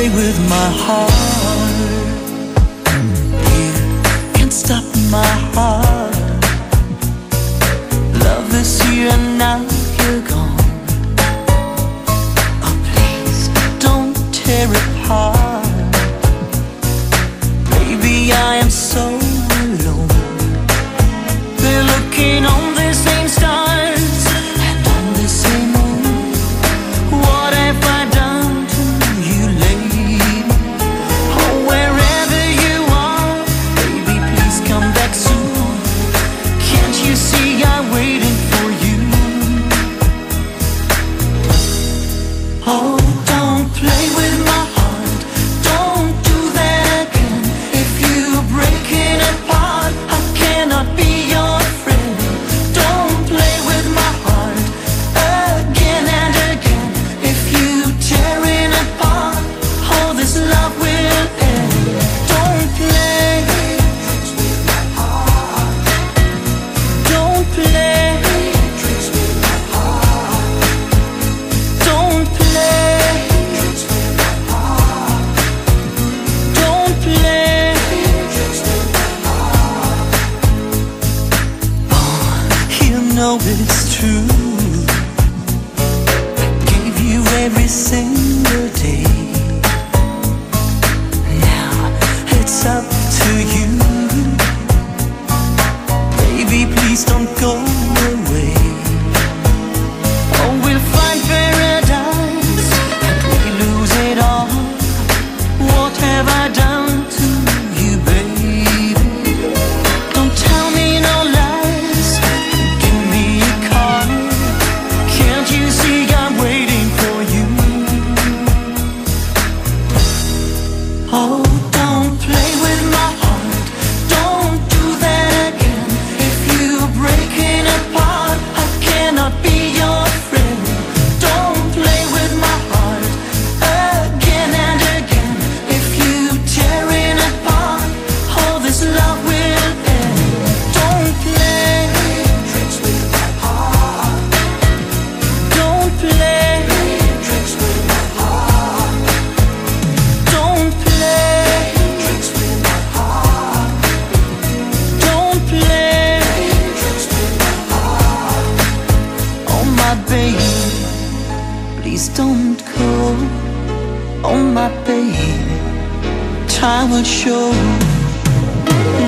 play with my heart. You can't stop my heart. Love is here and now you're gone. Oh, please don't tear it apart. Baby, I am so alone. They're looking on the same stars and on the same moon. What have I done to you lately? Oh, wherever you are, baby, please come back soon. Can't you see I'm waiting for you? Oh, don't play with my heart. Don't do that again. If you break it apart, I cannot be your friend. Don't play with my heart again and again. If you tear it apart, all this love will end. Don't play tricks with my heart. Don't play tricks with my heart. Don't play tricks with my heart. Don't play tricks with my heart. Oh, you know it's true. I gave you every single day. Now it's up to you. Baby, please don't go away. Oh, we'll find paradise and we lose it all. What have I done to you, baby? Don't tell me no lies. Give me a call. Can't you see I'm waiting for you? Oh, don't play with my heart. Don't do that again. If you break it apart, I cannot be your friend. Don't play with my heart again and again. If you tear it apart, all this love will end. Don't play tricks with my heart. Don't play tricks with my heart. Don't play tricks with my heart. Don't play tricks with my heart. Oh, my baby, please don't go. Oh, my baby, time will show.